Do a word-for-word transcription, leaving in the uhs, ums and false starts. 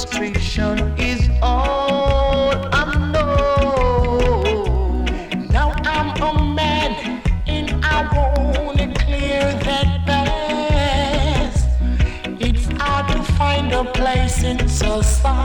frustration is all I know. Now I'm a man and I wanna clear that past. It's hard to find a place in society.